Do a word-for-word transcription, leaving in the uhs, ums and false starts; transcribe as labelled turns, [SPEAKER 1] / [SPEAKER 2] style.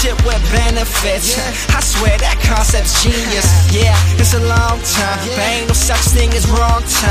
[SPEAKER 1] relationship with benefits. I swear that concept's genius. Yeah, it's a long time, but ain't no such thing as wrong time.